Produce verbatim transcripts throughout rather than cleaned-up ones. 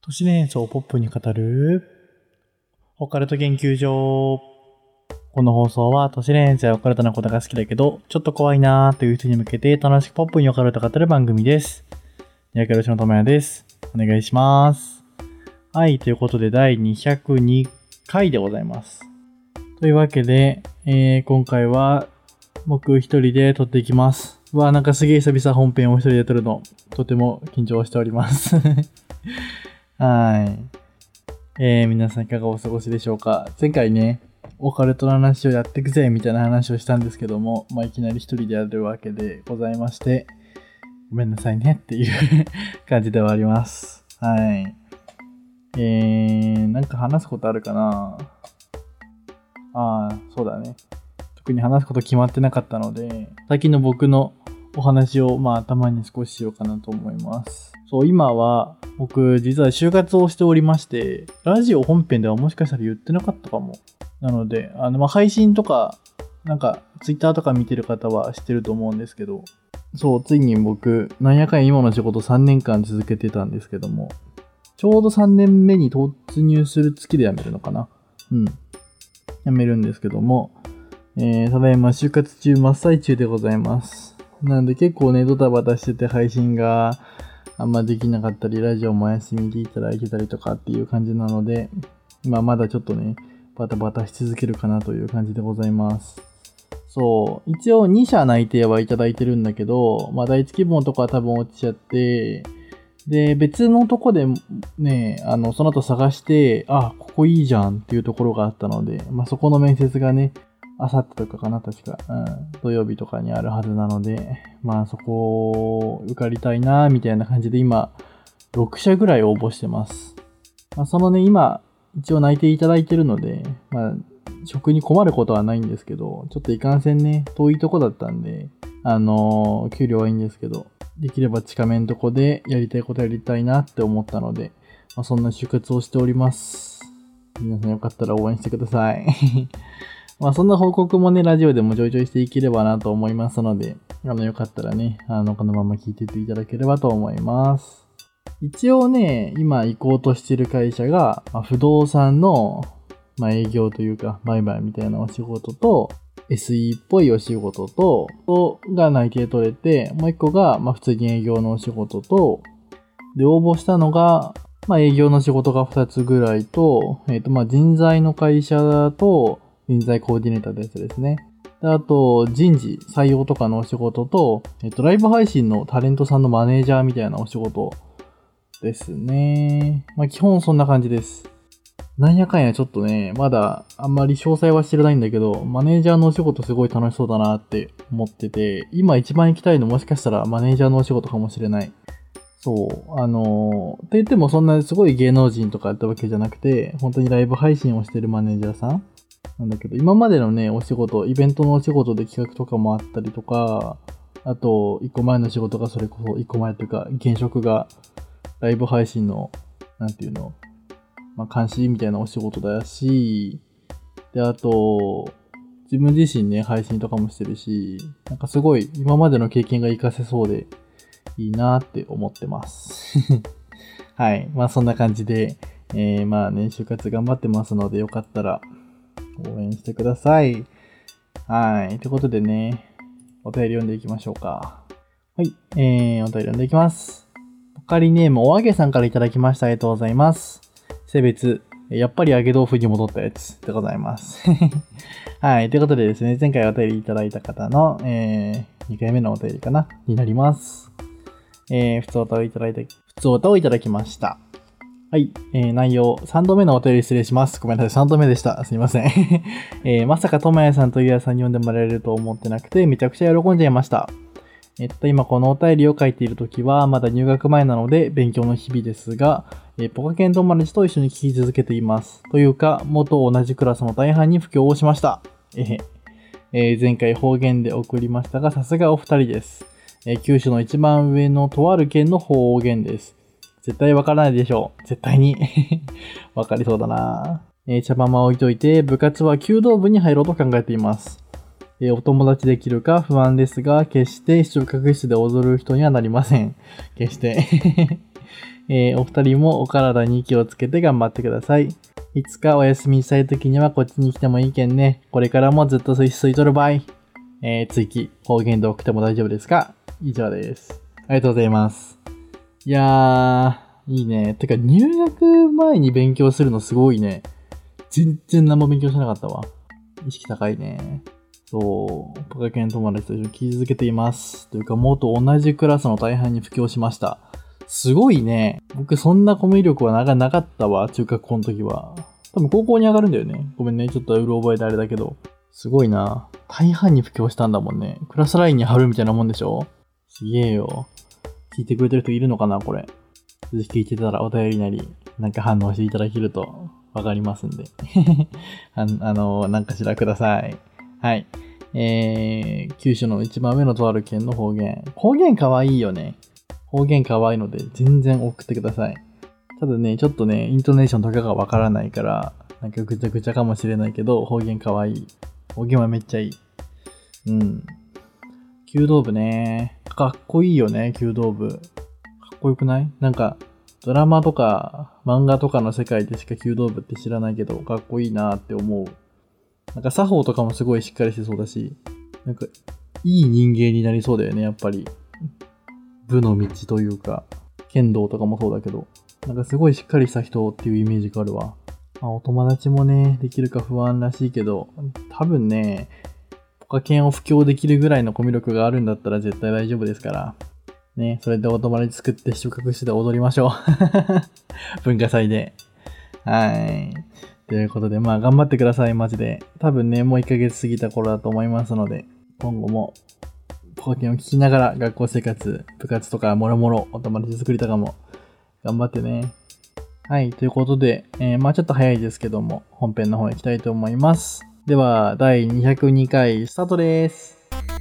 都市伝説をポップに語るオカルト研究所。この放送は都市伝説やオカルトなことが好きだけどちょっと怖いなーという人に向けて楽しくポップにオカルトを語る番組です。やけろしのともやです。お願いします。はい、ということでだいにひゃくにかいでございます。というわけで、えー、今回は僕一人で撮っていきます。うわ、なんかすげえ久々本編を一人で撮るのとても緊張しておりますはい、えー、皆さんいかがお過ごしでしょうか。前回ねオカルトの話をやっていくぜみたいな話をしたんですけども、まあ、いきなり一人でやるわけでございまして、ごめんなさいねっていう感じではあります。はい。えー、なんか話すことあるかな。ああ、そうだね。特に話すこと決まってなかったので、最近の僕のお話をまあ頭に少ししようかなと思います。そう、今は僕実は就活をしておりまして、ラジオ本編ではもしかしたら言ってなかったかも。なので、あのまあ配信とか、なんかツイッターとか見てる方は知ってると思うんですけど、そう、ついに僕、なんやかんや今の仕事さんねんかん続けてたんですけども、ちょうどさんねんめに突入する月で辞めるのかな。うん。辞めるんですけども、えー、ただいま就活中真っ最中でございます。なんで結構ね、ドタバタしてて配信があんまできなかったり、ラジオもお休みでいただいてたりとかっていう感じなので、今まだちょっとね、バタバタし続けるかなという感じでございます。そう、一応に社内定はいただいてるんだけど、まあ第一希望とかは多分落ちちゃって、で、別のとこでね、あの、その後探して、あ、ここいいじゃんっていうところがあったので、まあそこの面接がね、あさってとかかな、確か、うん、土曜日とかにあるはずなので、まあそこ受かりたいなみたいな感じで今ろく社ぐらい応募してます。まあ、そのね、今一応内定いただいてるので、まあ職に困ることはないんですけど、ちょっといかんせんね、遠いとこだったんで、あのー、給料はいいんですけど、できれば近めのとこでやりたいことやりたいなって思ったので、まあ、そんな就活をしております。皆さんよかったら応援してください。まあそんな報告もね、ラジオでもちょいちょいしていければなと思いますので、あの、よかったらね、あの、このまま聞いてていただければと思います。一応ね、今行こうとしている会社が、まあ、不動産の、まあ、営業というか、売買みたいなお仕事と、エスイー っぽいお仕事と、とが内定取れて、もう一個が、まあ普通に営業のお仕事と、で、応募したのが、まあ営業の仕事がふたつぐらいと、えっと、まあ人材の会社と、人材コーディネーターってやつですね。で、あと、人事、採用とかのお仕事と、えっと、ライブ配信のタレントさんのマネージャーみたいなお仕事ですね。まあ、基本そんな感じです。なんやかんやちょっとね、まだあんまり詳細は知らないんだけど、マネージャーのお仕事すごい楽しそうだなって思ってて、今一番行きたいのもしかしたらマネージャーのお仕事かもしれない。そう、あのー、って言ってもそんなすごい芸能人とかやったわけじゃなくて、本当にライブ配信をしてるマネージャーさんなんだけど、今までのね、お仕事、イベントのお仕事で企画とかもあったりとか、あと、一個前の仕事がそれこそ、一個前というか、現職がライブ配信の、なんていうの、まあ、監視みたいなお仕事だし、で、あと、自分自身ね、配信とかもしてるし、なんかすごい今までの経験が活かせそうでいいなって思ってます。はい。まあそんな感じで、えー、まあね、就活頑張ってますので、よかったら応援してください。はい。ということでね、お便り読んでいきましょうか。はい。えー、お便り読んでいきます。ポカリネームおあげさんからいただきました。ありがとうございます。性別、やっぱり揚げ豆腐に戻ったやつでございます。はい。ということでですね、前回お便りいただいた方の、えー、にかいめのお便りかなになります。えー、普通お便りいただいた、普通お便りいただきました。はい、えー、内容、さんどめのお便り失礼します。ごめんなさい、さんどめでした。すいません。えー、まさかともやさんとゆうやさんに読んでもらえると思ってなくて、めちゃくちゃ喜んじゃいました。えっと、今このお便りを書いているときは、まだ入学前なので、勉強の日々ですが、えー、ポカケン友達と一緒に聞き続けています。というか、元同じクラスの大半に布教をしました。えへ。えー、前回方言で送りましたが、さすがお二人です。えー、九州の一番上のとある県の方言です。絶対わからないでしょう。絶対に。わかりそうだな。えー、茶番は置いといて、部活は弓道部に入ろうと考えています。えー、お友達できるか不安ですが、決して視聴覚室で踊る人にはなりません。決して。 えー、お二人もお体に気をつけて頑張ってください。いつかお休みしたい時にはこっちに来てもいいけんね。これからもずっとスイスイとる場合。えー、追記、方言で送っても大丈夫ですか？以上です。ありがとうございます。いやー、いいね。てか入学前に勉強するのすごいね。全然何も勉強しなかったわ。意識高いね。そう、ポカケン友達と一緒に気づけています。というか、もっと同じクラスの大半に布教しました。すごいね。僕そんなコミュ力はなかなかったわ、中学校の時は。多分高校に上がるんだよね。ごめんね、ちょっとうろ覚えであれだけど。すごいな。大半に布教したんだもんね。クラスラインに貼るみたいなもんでしょ？すげえよ。聞いてくれてる人いるのかな、これ。続き聞いてたらお便りなり、なんか反応していただけるとわかりますんで。あ, あの、なんかしらください。はい。えー、九州の一番上のとある県の方言。方言かわいいよね。方言かわいいので全然送ってください。ただね、ちょっとね、イントネーションとかがわからないから、なんかぐちゃぐちゃかもしれないけど、方言かわいい。方言はめっちゃいい。うん。弓道部ね。かっこいいよね、弓道部。かっこよくない？なんか、ドラマとか漫画とかの世界でしか弓道部って知らないけど、かっこいいなって思う。なんか作法とかもすごいしっかりしてそうだし、なんかいい人間になりそうだよね、やっぱり。部の道というか、剣道とかもそうだけど、なんかすごいしっかりした人っていうイメージがあるわ。まあ、お友達もね、できるか不安らしいけど、多分ね、ポカケンを布教できるぐらいのコミュ力があるんだったら絶対大丈夫ですから。ね、それでお友達作って収穫して踊りましょう。文化祭で。はい。ということで、まあ頑張ってください、マジで。多分ね、もういっかげつ過ぎた頃だと思いますので、今後もポカケンを聞きながら学校生活、部活とかもろもろお友達作りとかも頑張ってね。はい、ということで、えー、まあちょっと早いですけども、本編の方へ行きたいと思います。では、だいにひゃくにかいスタートです。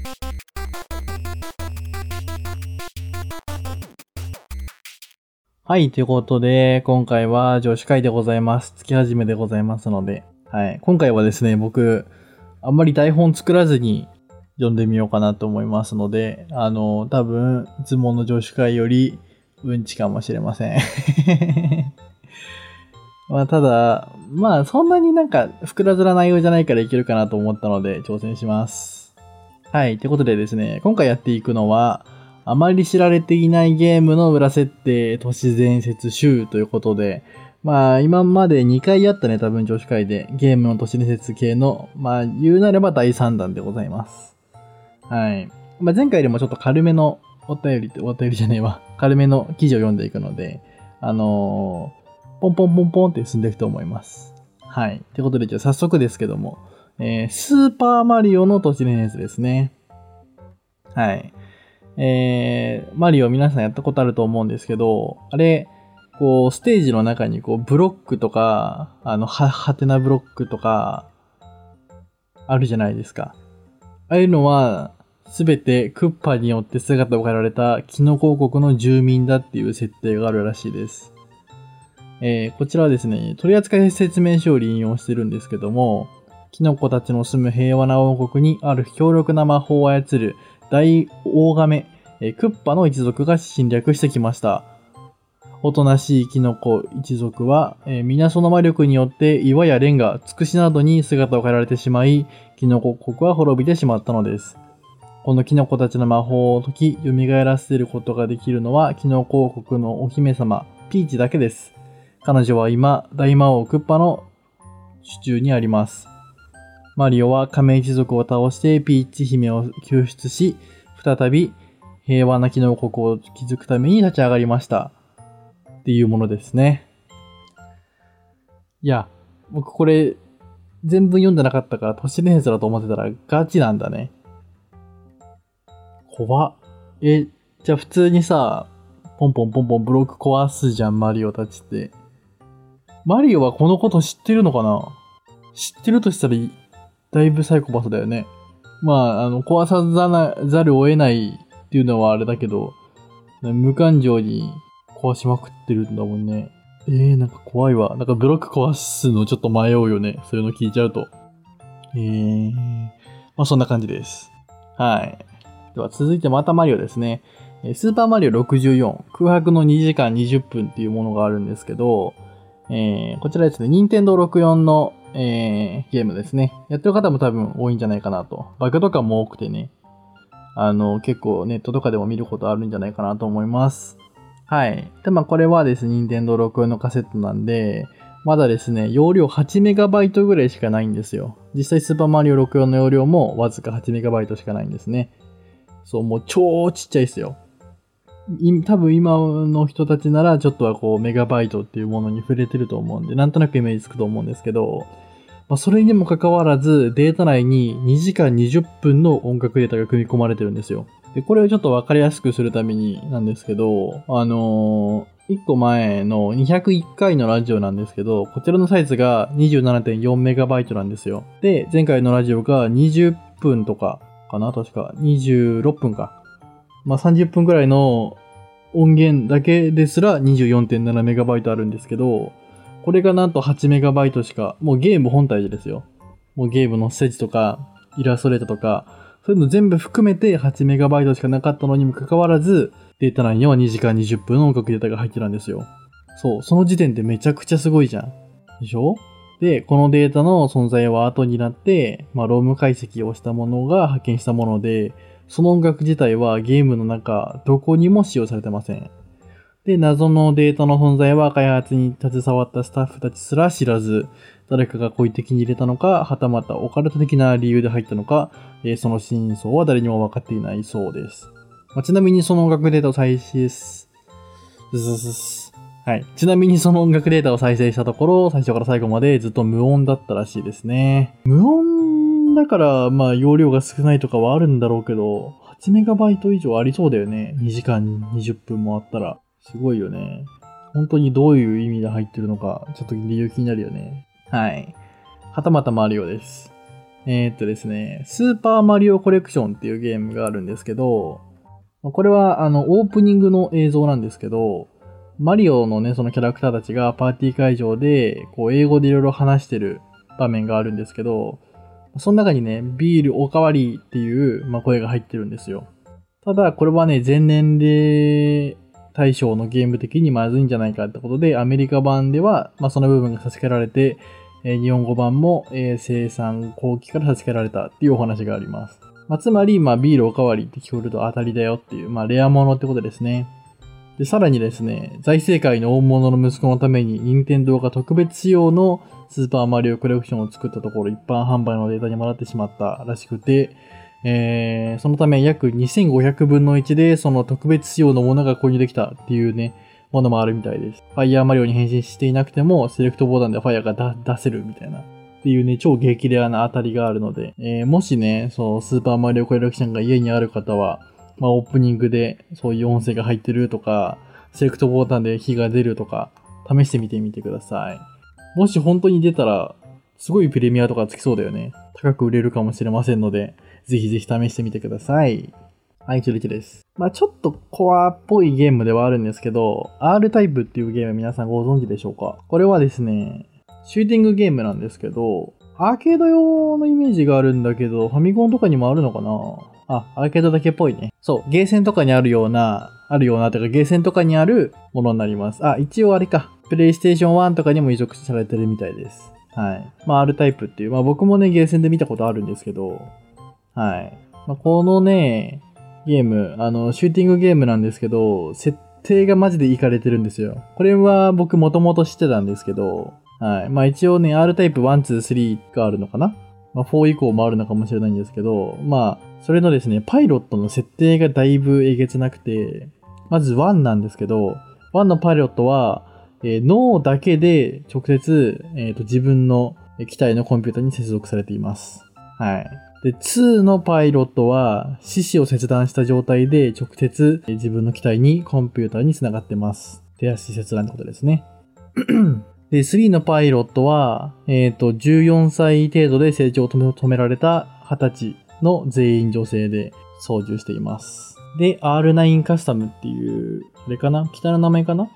はい、ということで、今回は女子会でございます。月始めでございますので、はい、今回はですね、僕、あんまり台本作らずに読んでみようかなと思いますので、あの、多分、いつもの女子会より、うんちかもしれません。まあ、ただ、まあ、そんなになんか、膨らずな内容じゃないからいけるかなと思ったので、挑戦します。はい、ということでですね、今回やっていくのは、あまり知られていないゲームの裏設定都市伝説集ということで、まあ今までにかいやったね、多分女子会でゲームの都市伝説系の、まあ言うなればだいさんだんでございます。はい。まあ前回よりもちょっと軽めのお便りって、お便りじゃねえわ。軽めの記事を読んでいくので、あのー、ポンポンポンポンって進んでいくと思います。はい。ということでじゃあ早速ですけども、えー、スーパーマリオの都市伝説ですね。はい。えー、マリオ皆さんやったことあると思うんですけど、あれ、こう、ステージの中にこう、ブロックとか、あの、は、はてなブロックとか、あるじゃないですか。ああいうのは、すべてクッパによって姿を変えられたキノコ王国の住民だっていう設定があるらしいです。えー、こちらはですね、取扱説明書を引用してるんですけども、キノコたちの住む平和な王国にある強力な魔法を操る大大亀、えー、クッパの一族が侵略してきました。おとなしいキノコ一族は、えー、皆その魔力によって岩やレンガ、ツクシなどに姿を変えられてしまい、キノコ国は滅びてしまったのです。このキノコたちの魔法を解き、蘇らせることができるのは、キノコ王国のお姫様、ピーチだけです。彼女は今、大魔王クッパの手中にあります。マリオは亀一族を倒してピーチ姫を救出し、再び平和なキノコ国を築くために立ち上がりました。っていうものですね。いや、僕これ全部読んでなかったから都市伝説だと思ってたらガチなんだね。怖っ。え、じゃあ普通にさ、ポンポンポンポンブロック壊すじゃん、マリオたちって。マリオはこのこと知ってるのかな？知ってるとしたらだいぶサイコパスだよね。まあ、あの、壊さざなざるを得ないっていうのはあれだけど、無感情に壊しまくってるんだもんね。えー、なんか怖いわ。なんかブロック壊すのちょっと迷うよね。そういうの聞いちゃうと。えー、まあそんな感じです。はい。 では続いてまたマリオですね。スーパーマリオろくじゅうよん、空白のにじかんにじゅっぷんっていうものがあるんですけど、えー、こちらですね、ニンテンドーろくじゅうよん の、えー、ゲームですね。やってる方も多分多いんじゃないかなと。バグとかも多くてね、あの、結構ネットとかでも見ることあるんじゃないかなと思います。はい。で、まあこれはですね、ニンテンドーろくじゅうよん のカセットなんで、まだですね、容量 はちメガバイト ぐらいしかないんですよ。実際スーパーマリオろくじゅうよんの容量もわずか はちメガバイト しかないんですね。そう、もう超ちっちゃいですよ。多分今の人たちならちょっとはこうメガバイトっていうものに触れてると思うんで、なんとなくイメージつくと思うんですけど、まあ、それにもかかわらずデータ内ににじかんにじゅっぷんの音楽データが組み込まれてるんですよ。で、これをちょっとわかりやすくするためになんですけど、あのー、いっこまえのにひゃくいっかいのラジオなんですけど、こちらのサイズが にじゅうななてんよんメガバイトなんですよ。で、前回のラジオがにじゅっぷんとかかな確か。にじゅうろっぷんか。まあ、さんじゅっぷんくらいの音源だけですら にじゅうよんてんななメガバイトあるんですけど、これがなんと はちメガバイトしか、もうゲーム本体でですよ。もうゲームのステージとか、イラストレータとか、そういうの全部含めて はちメガバイトしかなかったのにもかかわらず、データ内にはにじかんにじゅっぷんの音楽データが入ってたんですよ。そう、その時点でめちゃくちゃすごいじゃん。でしょ？で、このデータの存在は後になって、まあ、ローム解析をしたものが発見したもので、その音楽自体はゲームの中、どこにも使用されてません。で、謎のデータの存在は開発に携わったスタッフたちすら知らず、誰かが故意的に入れたのか、はたまたオカルト的な理由で入ったのか、えー、その真相は誰にも分かっていないそうです。まあ、ちなみにその音楽データを再生す、はい。ちなみにその音楽データを再生したところ、最初から最後までずっと無音だったらしいですね。無音だから、まあ容量が少ないとかはあるんだろうけど、はちメガバイト以上ありそうだよね。にじかんにじゅっぷんもあったら。すごいよね。本当にどういう意味で入ってるのか、ちょっと理由気になるよね。はい。はたまたマリオです。えー、っとですね、スーパーマリオコレクションっていうゲームがあるんですけど、これはあのオープニングの映像なんですけど、マリオのね、そのキャラクターたちがパーティー会場で、こう英語でいろいろ話してる場面があるんですけど、その中にね、ビールおかわりっていう、まあ、声が入ってるんですよ。ただ、これはね、全年齢対象のゲーム的にまずいんじゃないかってことで、アメリカ版では、まあ、その部分が差し付けられて、えー、日本語版も、えー、生産後期から差し付けられたっていうお話があります。まあ、つまり、まあ、ビールおかわりって聞こえると当たりだよっていう、まあ、レアものってことですね。で、さらにですね、財政界の大物の息子のために、任天堂が特別仕様のスーパーマリオコレクションを作ったところ、一般販売のデータにもらってしまったらしくて、えー、そのため約にせんごひゃくぶんのいちでその特別仕様のものが購入できたっていうね、ものもあるみたいです。ファイヤーマリオに変身していなくても、セレクトボタンでファイヤーが出せるみたいな。っていうね、超激レアな当たりがあるので、えー、もしね、そう、スーパーマリオコレクションが家にある方は、まあ、オープニングでそういう音声が入ってるとか、セレクトボタンで火が出るとか、試してみてみてください。もし本当に出たら、すごいプレミアとかつきそうだよね。高く売れるかもしれませんので、ぜひぜひ試してみてください。はい、チュリチです。まあちょっとコアっぽいゲームではあるんですけど、R タイプっていうゲーム皆さんご存知でしょうか？これはですね、シューティングゲームなんですけど、アーケード用のイメージがあるんだけど、ファミコンとかにもあるのかな？あ、アーケードだけっぽいね。そう、ゲーセンとかにあるような、あるようなというか、ゲーセンとかにあるものになります。あ、一応あれか。プレイステーションワンとかにも移植されてるみたいです。はい。まあ R タイプっていう、まあ僕もね、ゲーセンで見たことあるんですけど、はい。まあ、このね、ゲーム、あの、シューティングゲームなんですけど、設定がマジでイカれてるんですよ。これは僕もともと知ってたんですけど、はい。まあ一応ね、R タイプいち、に、さんがあるのかな？まあよん以降もあるのかもしれないんですけど、まあ、それのですね、パイロットの設定がだいぶえげつなくて、まずいちなんですけど、いちのパイロットは、えー、脳だけで直接、えーと、自分の機体のコンピューターに接続されています。はい。で、にのパイロットは、四肢を切断した状態で直接自分の機体にコンピューターに繋がってます。手足切断ってことですね。で、さんのパイロットは、えっと、じゅうよんさい程度で成長を止められたはたちの全員女性で操縦しています。で、アールナイン カスタムっていう、あれかな？北の名前かな？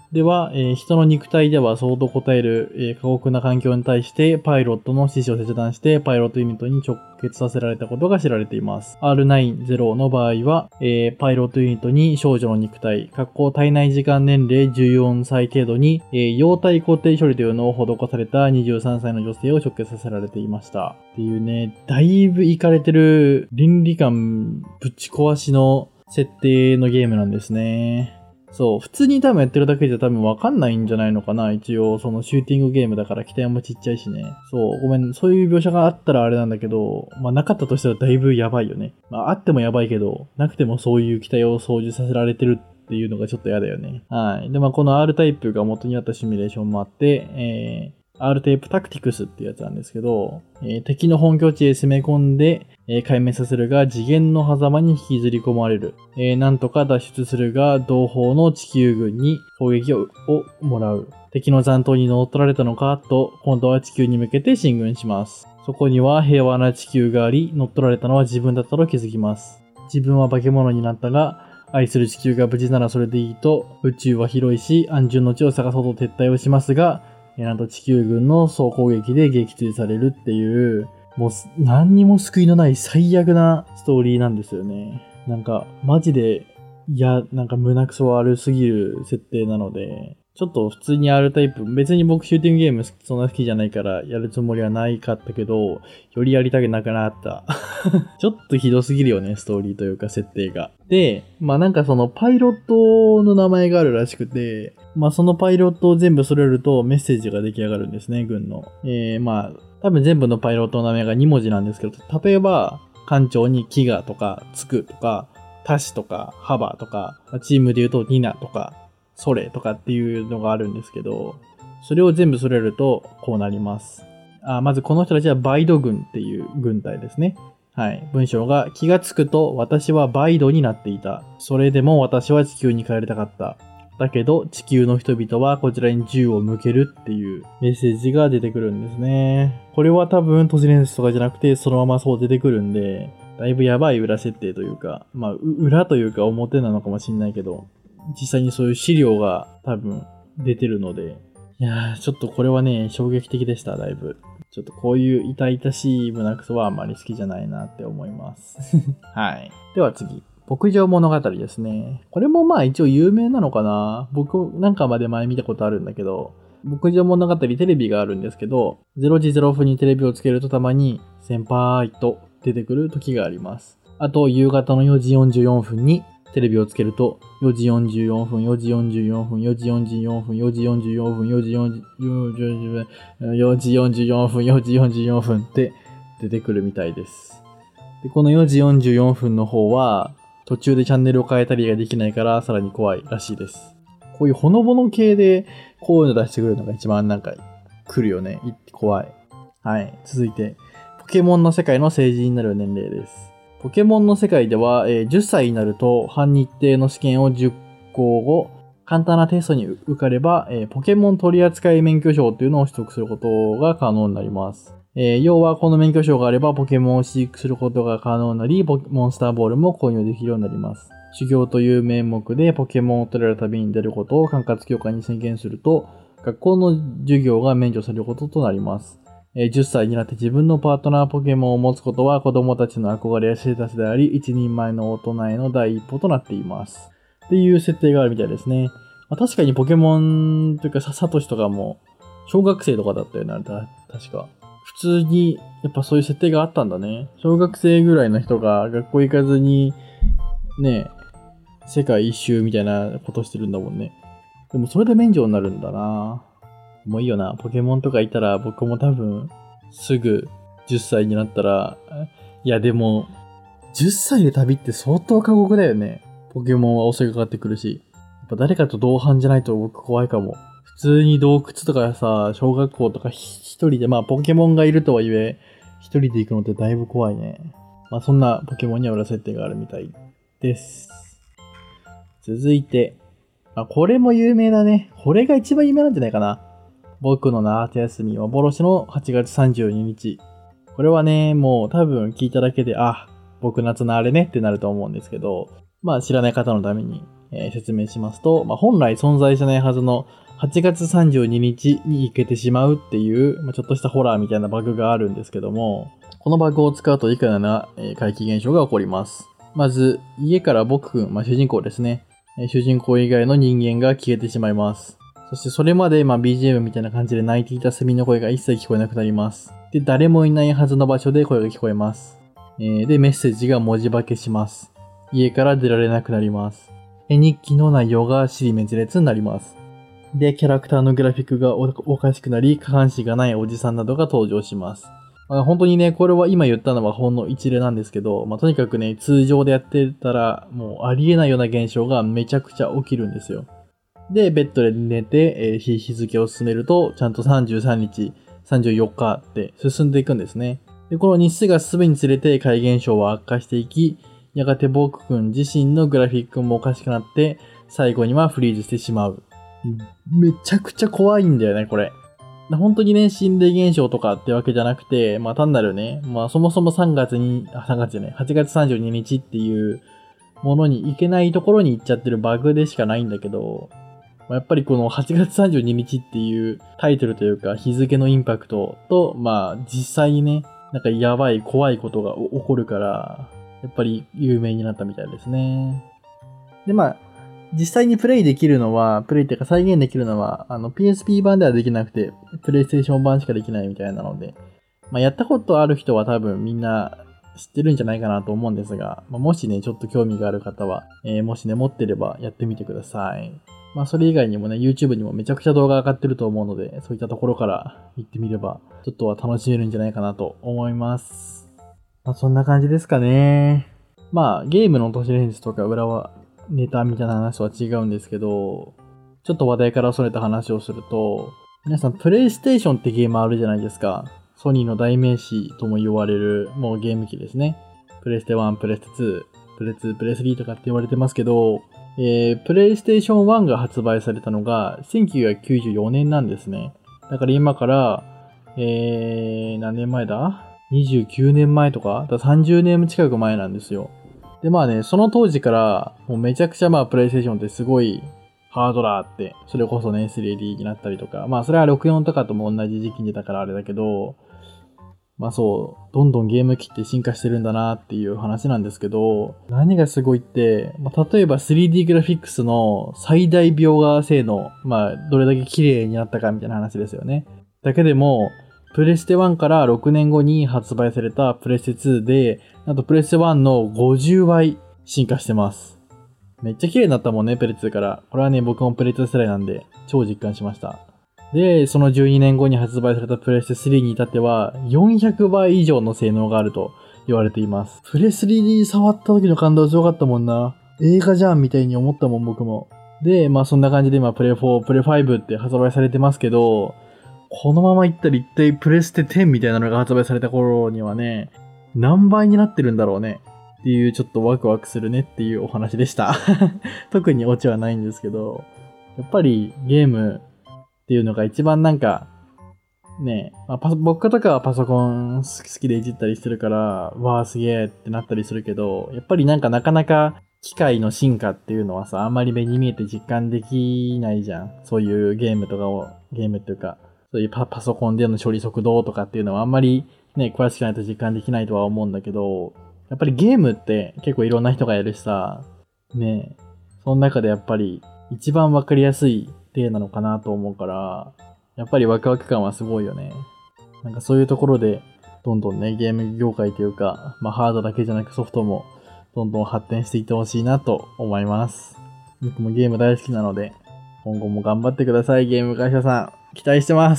では、えー人の肉体ではそうと答える、えー過酷な環境に対してパイロットの四肢を切断してパイロットユニットに直結させられたことが知られています。アールナインゼロ の場合は、えーパイロットユニットに少女の肉体、括弧体内時間年齢じゅうよんさい程度に、えー溶体固定処理というのを施されたにじゅうさんさいの女性を直結させられていました。っていうね、だいぶイカれてる倫理観ぶち壊しの設定のゲームなんですね。そう、普通に多分やってるだけじゃ多分わかんないんじゃないのかな。一応、そのシューティングゲームだから機体もちっちゃいしね。そう、ごめん、そういう描写があったらあれなんだけど、まあなかったとしたらだいぶやばいよね。まああってもやばいけど、なくてもそういう機体を操縦させられてるっていうのがちょっと嫌だよね。はい。で、まあこの R タイプが元にあったシミュレーションもあって、えー、R タイプタクティクスってやつなんですけど、えー敵の本拠地へ攻め込んで、えー壊滅させるが次元の狭間に引きずり込まれる。えーなんとか脱出するが同胞の地球軍に攻撃ををもらう。敵の残党に乗っ取られたのかと、今度は地球に向けて進軍します。そこには平和な地球があり、乗っ取られたのは自分だったと気づきます。自分は化け物になったが、愛する地球が無事ならそれでいいと、宇宙は広いし、安住の地を探そうと撤退をしますが、えーなんと地球軍の総攻撃で撃墜されるっていう、もう何にも救いのない最悪なストーリーなんですよね。なんか、マジで、いや、なんか胸くそ悪すぎる設定なので、ちょっと普通に R タイプ、別に僕シューティングゲームそんな好きじゃないからやるつもりはないかったけど、よりやりたくなくなった。ちょっとひどすぎるよね、ストーリーというか設定が。で、まあなんかそのパイロットの名前があるらしくて、まあそのパイロットを全部揃えるとメッセージが出来上がるんですね、軍の。えー、まあ多分全部のパイロットの名前がに文字なんですけど、例えば、艦長にキガとか、ツクとか、タシとか、ハバとか、チームで言うとニナとか、ソレとかっていうのがあるんですけど、それを全部揃えるとこうなります。あ、まずこの人たちはバイド軍っていう軍隊ですね。はい。文章が、気がつくと私はバイドになっていた。それでも私は地球に帰りたかった。だけど地球の人々はこちらに銃を向けるっていうメッセージが出てくるんですね。これは多分都市伝説とかじゃなくてそのままそう出てくるんで、だいぶやばい裏設定というか、まあ裏というか表なのかもしんないけど、実際にそういう資料が多分出てるので、いやーちょっとこれはね衝撃的でした。だいぶちょっとこういう痛々しい胸クソはあんまり好きじゃないなって思いますはい。では次、牧場物語ですね。これもまあ一応有名なのかな。僕なんかまで前見たことあるんだけど、牧場物語テレビがあるんですけど、れいじぜろふんにテレビをつけるとたまに先輩と出てくる時があります。あと夕方のよじよんじゅうよんふんにテレビをつけるとよじよんじゅうよんふん、よじよんじゅうよんふん、よじよんじゅうよんふん、よじよんじゅうよんふん、よじよんじゅうよんふん、よじよんじゅうよんふん、よじよんじゅうよんふんって出てくるみたいです。で、このよじよんじゅうよんふんの方は途中でチャンネルを変えたりができないからさらに怖いらしいです。こういうほのぼの系でこういうの出してくるのが一番なんか来るよね。怖い。はい。続いて、ポケモンの世界の成人になる年齢です。ポケモンの世界では、えー、じゅっさいになると半日程の試験をじゅっこうご、簡単なテストに受かれば、えー、ポケモン取扱免許証というのを取得することが可能になります。えー、要はこの免許証があればポケモンを飼育することが可能になり、モンスターボールも購入できるようになります。修行という名目でポケモンを取れる旅に出ることを管轄教官に宣言すると、学校の授業が免除されることとなります。えー、じゅっさいになって自分のパートナーポケモンを持つことは子供たちの憧れやステータスであり、一人前の大人への第一歩となっています。っていう設定があるみたいですね。まあ、確かにポケモンというかサトシとかも小学生とかだったよね、あれだ、確か。普通にやっぱそういう設定があったんだね。小学生ぐらいの人が学校行かずにね、世界一周みたいなことしてるんだもんね。でもそれで免除になるんだな。もういいよな。ポケモンとかいたら僕も多分すぐじゅっさいになったら、いやでもじゅっさいで旅って相当過酷だよね。ポケモンは襲いかかってくるし、やっぱ誰かと同伴じゃないと僕怖いかも。普通に洞窟とかさ、小学校とか一人で、まあポケモンがいるとはいえ一人で行くのってだいぶ怖いね。まあそんなポケモンには裏設定があるみたいです。続いて、まあ、これも有名だね。これが一番有名なんじゃないかな。僕の夏休み幻のはちがつさんじゅうににち。これはね、もう多分聞いただけで、あ、僕夏のあれねってなると思うんですけど、まあ知らない方のために。 えー、説明しますと、まあ、本来存在しないはずのはちがつさんじゅうににちに行けてしまうっていう、まあ、ちょっとしたホラーみたいなバグがあるんですけども、このバグを使うと以下のような、えー、怪奇現象が起こります。まず、家から僕くん、まあ、主人公ですね。えー、主人公以外の人間が消えてしまいます。そしてそれまで、まあ、ビージーエム みたいな感じで鳴いていたセミの声が一切聞こえなくなります。で、誰もいないはずの場所で声が聞こえます。えー、で、メッセージが文字化けします。家から出られなくなります。え日記の内容が尻滅裂になります。で、キャラクターのグラフィックが お, おかしくなり、下半身がないおじさんなどが登場します。まあ、本当にね、これは今言ったのはほんの一例なんですけど、まあ、とにかくね、通常でやってたら、もうありえないような現象がめちゃくちゃ起きるんですよ。で、ベッドで寝て、えー、日付を進めると、ちゃんとさんじゅうさんにち、さんじゅうよっかって進んでいくんですね。で、この日数が進むにつれて怪現象は悪化していき、やがてボク君自身のグラフィックもおかしくなって、最後にはフリーズしてしまう。めちゃくちゃ怖いんだよね、これ。本当にね、心霊現象とかってわけじゃなくて、まあ単なるね、まあそもそもさんがつに、あ、さんがつじゃない、はちがつさんじゅうににちっていうものに行けないところに行っちゃってるバグでしかないんだけど、やっぱりこのはちがつさんじゅうににちっていうタイトルというか日付のインパクトと、まあ実際にね、なんかやばい怖いことが起こるから、やっぱり有名になったみたいですね。で、まあ、実際にプレイできるのは、プレイっていうか再現できるのは、あの ピーエスピー 版ではできなくて、プレイステーション版しかできないみたいなので、まあやったことある人は多分みんな知ってるんじゃないかなと思うんですが、まあ、もしね、ちょっと興味がある方は、えー、もしね、持ってればやってみてください。まあそれ以外にもね、YouTube にもめちゃくちゃ動画上がってると思うので、そういったところから行ってみれば、ちょっとは楽しめるんじゃないかなと思います。まあそんな感じですかね。まあゲームの都市伝説とか裏はネタみたいな話とは違うんですけど、ちょっと話題からそれた話をすると、皆さんプレイステーションってゲームあるじゃないですか。ソニーの代名詞とも言われるもうゲーム機ですね。プレステワン、プレステツー、プレツー、プレスリーとかって言われてますけど、えー、プレイステーションワンが発売されたのがせんきゅうひゃくきゅうじゅうよねんなんですね。だから今から、えー、何年前だ ?にじゅうきゅうねんまえとかだからさんじゅうねん近く前なんですよ。で、まあね、その当時から、もうめちゃくちゃまあ、プレイステーションってすごいハードだって、それこそね、スリーディー になったりとか、まあ、それはろくじゅうよんとかとも同じ時期に出たからあれだけど、まあそう、どんどんゲーム機って進化してるんだなっていう話なんですけど、何がすごいって、まあ、例えば スリーディー グラフィックスの最大描画性能、まあ、どれだけ綺麗になったかみたいな話ですよね。だけでも、プレステワンからろくねんごに発売されたプレステツーで、なんとプレステワンのごじゅうばい進化してます。めっちゃ綺麗になったもんね、プレツーから。これはね、僕もプレツー世代なんで、超実感しました。で、そのじゅうにねんごに発売されたプレステスリーに至っては、よんひゃくばい以上の性能があると言われています。プレスリー触った時の感動すごかったもんな。映画じゃんみたいに思ったもん、僕も。で、まあそんな感じで今、プレフォー、プレファイブって発売されてますけど、このままいったら一体プレステテンみたいなのが発売された頃にはね、何倍になってるんだろうね。っていうちょっとワクワクするねっていうお話でした。特にオチはないんですけど、やっぱりゲームっていうのが一番なんか、ね、まあ、パ僕とかはパソコン好きでいじったりしてるから、わーすげーってなったりするけど、やっぱりなんかなかなか機械の進化っていうのはさ、あんまり目に見えて実感できないじゃん。そういうゲームとかを、ゲームっていうか、そういう パ, パソコンでの処理速度とかっていうのはあんまりね、詳しくないと実感できないとは思うんだけど、やっぱりゲームって結構いろんな人がやるしさ、ね、その中でやっぱり一番わかりやすい例なのかなと思うから、やっぱりワクワク感はすごいよね。なんかそういうところで、どんどんね、ゲーム業界というか、まあハードだけじゃなくソフトもどんどん発展していってほしいなと思います。僕もゲーム大好きなので、今後も頑張ってください、ゲーム会社さん。期待してます。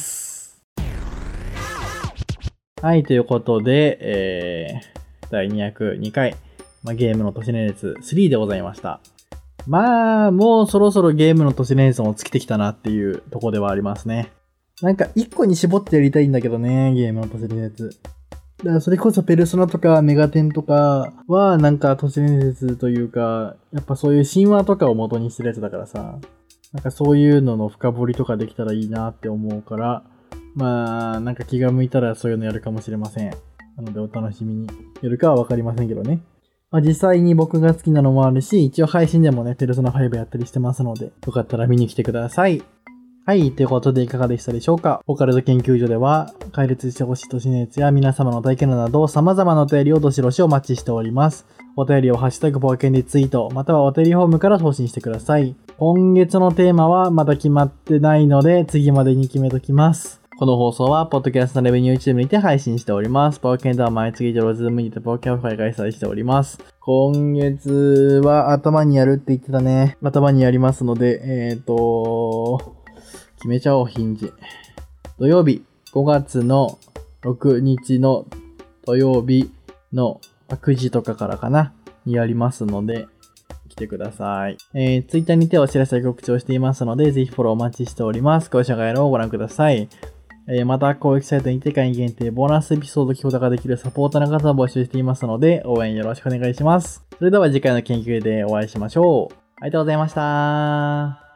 はい、ということで、えー、だいにひゃくにかい、まあ、ゲームの都市伝説スリーでございました。まあ、もうそろそろゲームの都市伝説も尽きてきたなっていうところではありますね。なんか一個に絞ってやりたいんだけどね、ゲームの都市伝説。だからそれこそペルソナとかメガテンとかはなんか都市伝説というか、やっぱそういう神話とかを元にしてるやつだからさ、なんかそういうのの深掘りとかできたらいいなって思うから、まあなんか気が向いたらそういうのやるかもしれません。なのでお楽しみに。やるかはわかりませんけどね。 まあ、実際に僕が好きなのもあるし、一応配信でもね、ペルソナファイブやったりしてますので、よかったら見に来てください。はい、ということでいかがでしたでしょうか。オカルト研究所では、解列してほしい都市熱や皆様の体験など、様々なお便りをどしどしお待ちしております。お便りをハッシュタグポカケンでツイート、またはお便りフォームから送信してください。今月のテーマはまだ決まってないので、次までに決めときます。この放送は、ポッドキャストのレベニュー YouTube にて配信しております。ポカケンでは毎月上ズームにてポカキャンフ会開催しております。今月は頭にやるって言ってたね。頭にやりますので、えーと、決めちゃおう、日にち。土曜日、ごがつのろくにちの土曜日のくじとかからかな、にやりますので、来てください。えー、Twitter にてお知らせや告知をしていますので、ぜひフォローお待ちしております。詳しい概要欄をご覧ください。えー、また、公式サイトにて会員限定ボーナスエピソード聞くことができるサポーターの方を募集していますので、応援よろしくお願いします。それでは次回の研究でお会いしましょう。ありがとうございました。